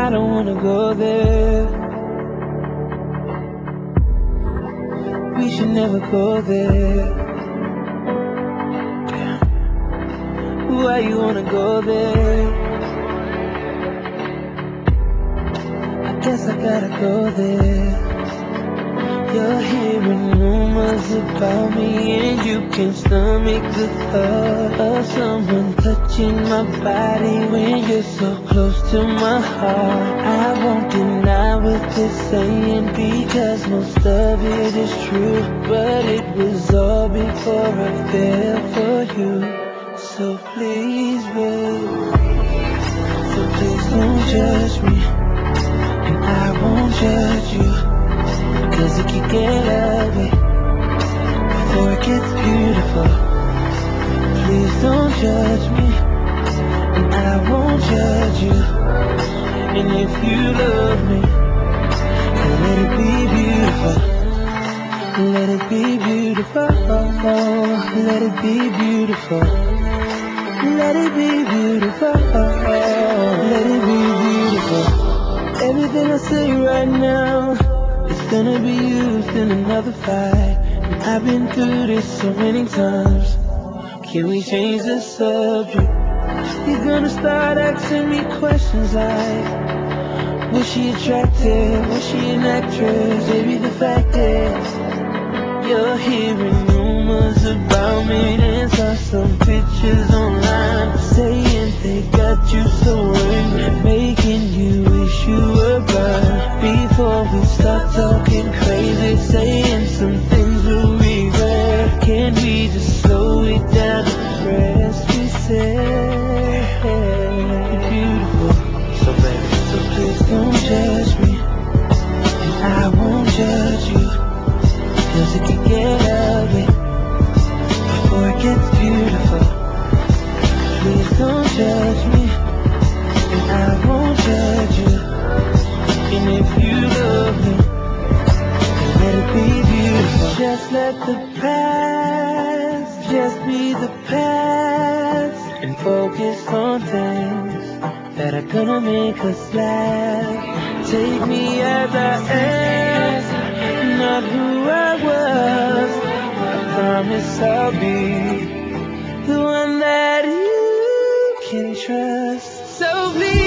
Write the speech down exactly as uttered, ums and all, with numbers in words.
I don't wanna go there. We should never go there. Why you wanna go there? I guess I gotta go there. You're hearing rumors about me, and you can stomach the thought of someone touching my body when you're so close to my heart. I won't deny what they're saying, because most of it is true, but it was all before I fell for you. So please, babe, so please don't judge me, and I won't judge you, 'cause it could get ugly before it gets beautiful. Please don't judge me, and I won't judge you. And if you love me, then let it be beautiful. Let it be beautiful. Let it be beautiful. Let it be beautiful. Let it be beautiful. Everything I say right now, it's gonna be used in another fight. And I've been through this so many times. Can we change the subject? You're gonna start asking me questions like, was she attractive? Was she an actress? Maybe the fact is, you're hearing rumors about me, and saw some pictures online saying they got you so angry, making you wish you were burned. Before we start talking crazy, saying some things we'll regret, can we just slow it down and press reset? You're beautiful, so baby, so please don't judge me, and I won't judge you, 'cause it could get ugly before it gets beautiful. Please don't judge me, and I won't judge you. And if you love me, then let it be beautiful. Just let the past just be the past, and focus on things that are gonna make us laugh. Take me as I am, not who I was. I promise I'll be the one that you can trust. So please